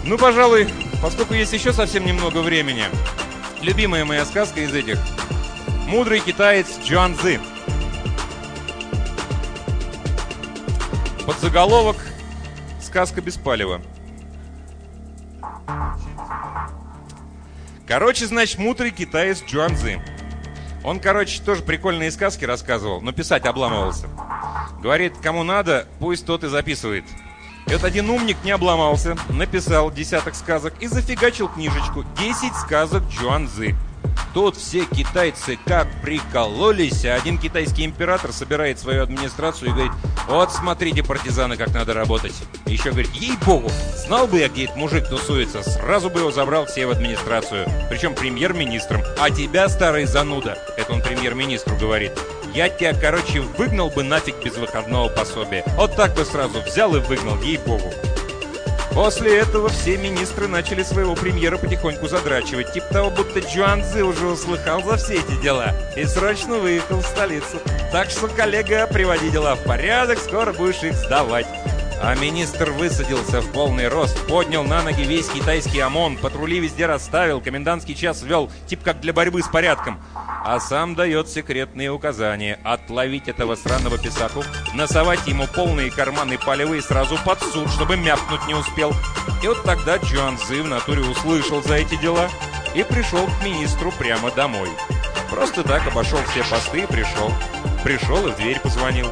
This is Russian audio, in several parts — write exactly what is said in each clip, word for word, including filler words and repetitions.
Ну, пожалуй, поскольку есть еще совсем немного времени, любимая моя сказка из этих. Мудрый китаец Чжуанцзы. Подзаголовок «Сказка без палева». Короче, значит, мудрый китаец Чжуанцзы. Он, короче, тоже прикольные сказки рассказывал, но писать обламывался. Говорит, кому надо, пусть тот и записывает. И вот один умник не обломался, написал десяток сказок и зафигачил книжечку «десять сказок Чжуанцзы». Тут все китайцы как прикололись, а один китайский император собирает свою администрацию и говорит: вот смотрите, партизаны, как надо работать. И еще говорит: ей-богу, знал бы я, где этот мужик тусуется, сразу бы его забрал все в администрацию, причем премьер-министром. А тебя, старый зануда, это он премьер-министру говорит, я тебя, короче, выгнал бы нафиг без выходного пособия. Вот так бы сразу взял и выгнал, ей-богу. После этого все министры начали своего премьера потихоньку задрачивать. Типа того, будто Чжуанцзы уже услыхал за все эти дела и срочно выехал в столицу. Так что, коллега, приводи дела в порядок, скоро будешь их сдавать. А министр высадился в полный рост, поднял на ноги весь китайский ОМОН, патрули везде расставил, комендантский час ввел, типа как для борьбы с порядком. А сам дает секретные указания: отловить этого сраного писаку, насовать ему полные карманы палевые сразу под суд, чтобы мяпнуть не успел. И вот тогда Чжуанцзы в натуре услышал за эти дела и пришел к министру прямо домой. Просто так обошел все посты и пришел. Пришел и в дверь позвонил.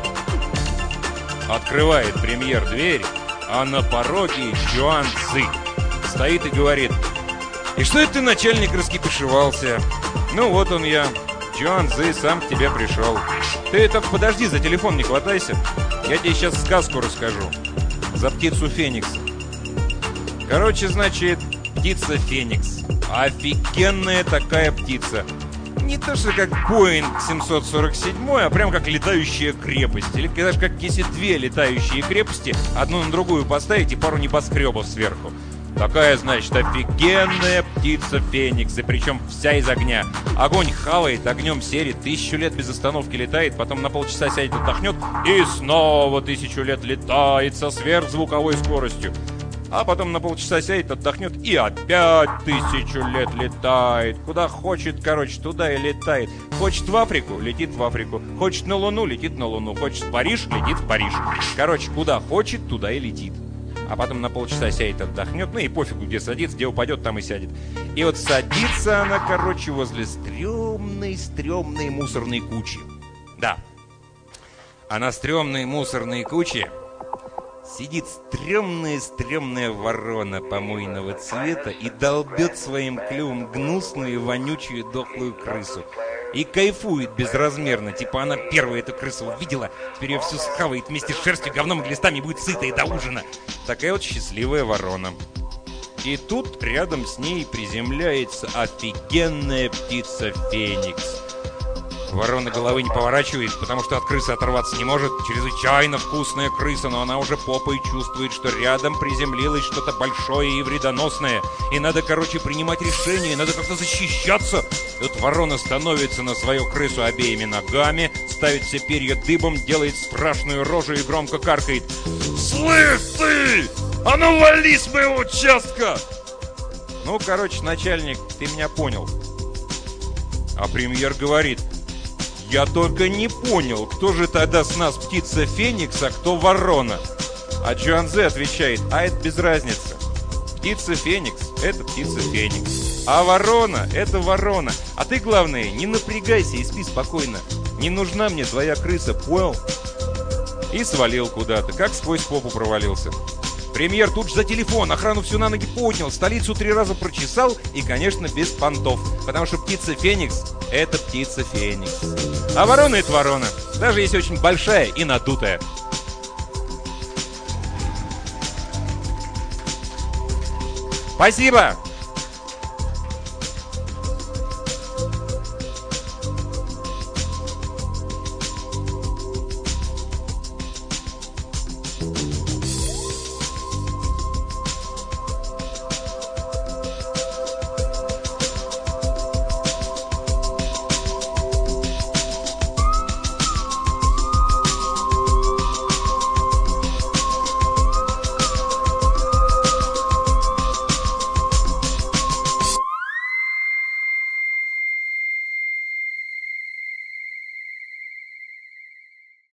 Открывает премьер дверь, а на пороге Чжуанцзы стоит и говорит: «И что это ты, начальник, раскипишевался? Ну вот он я, Чжуанцзы, сам к тебе пришел. Ты только подожди, за телефон не хватайся. Я тебе сейчас сказку расскажу. За птицу Феникс». Короче, значит, птица Феникс. Офигенная такая птица. Не то, что как Боинг семьсот сорок семь, а прям как летающая крепость. Или даже как если две летающие крепости одну на другую поставить и пару небоскребов сверху. Такая, значит, офигенная птица Феникс, и причем вся из огня. Огонь хавает, огнем серит, тысячу лет без остановки летает, потом на полчаса сядет, отдохнет и снова тысячу лет летает со сверхзвуковой скоростью. А потом на полчаса сядет, отдохнет и опять тысячу лет летает. Куда хочет, короче, туда и летает. Хочет в Африку, летит в Африку. Хочет на Луну, летит на Луну. Хочет в Париж, летит в Париж. Короче, куда хочет, туда и летит. А потом на полчаса сядет, отдохнет. Ну и пофигу, где садится, где упадет, там и сядет. И вот садится она, короче, возле стрёмной-стрёмной мусорной кучи. Да. А на стрёмной мусорной куче сидит стрёмная-стрёмная ворона помойного цвета и долбет своим клювом гнусную, вонючую, дохлую крысу. И кайфует безразмерно, типа она первая эту крысу увидела, теперь ее всю схавает вместе с шерстью, говном и глистами, будет сыта и до ужина. Такая вот счастливая ворона. И тут рядом с ней приземляется офигенная птица Феникс. Ворона головы не поворачивает, потому что от крысы оторваться не может. Чрезвычайно вкусная крыса, но она уже попой чувствует, что рядом приземлилось что-то большое и вредоносное. И надо, короче, принимать решение, надо как-то защищаться. Тут ворона становится на свою крысу обеими ногами, ставит все перья дыбом, делает страшную рожу и громко каркает: «Слышь ты! А ну вали с моего участка!» Ну, короче, начальник, ты меня понял. А премьер говорит: «Я только не понял, кто же тогда с нас птица Феникс, а кто ворона?» А Чжуанцзы отвечает: «А это без разницы. Птица Феникс – это птица Феникс. А ворона – это ворона. А ты, главное, не напрягайся и спи спокойно. Не нужна мне твоя крыса, понял?» И свалил куда-то, как сквозь попу провалился. Премьер тут же за телефон, охрану всю на ноги поднял, столицу три раза прочесал и, конечно, без понтов. Потому что птица Феникс – это птица Феникс. А ворона – это ворона, даже если очень большая и надутая. Спасибо!